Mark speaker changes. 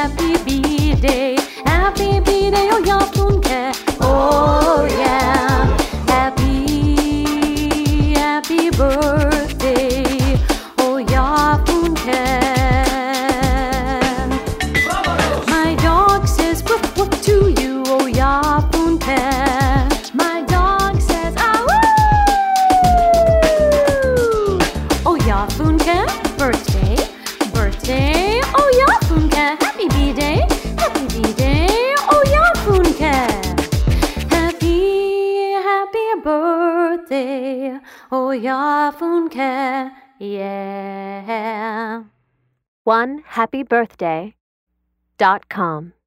Speaker 1: happy B-Day. Happy B-Day, oh ja funke. Oh yeah. Happy birthday, oh ja funke. My dog says woof woof to you, oh ja funke. My dog says ah woo. Oh ja funke, birthday, oh ja funke. Happy B-Day, oh ja funke. Happy birthday, oh ja funke, yeah.
Speaker 2: OneHappyBirthday.com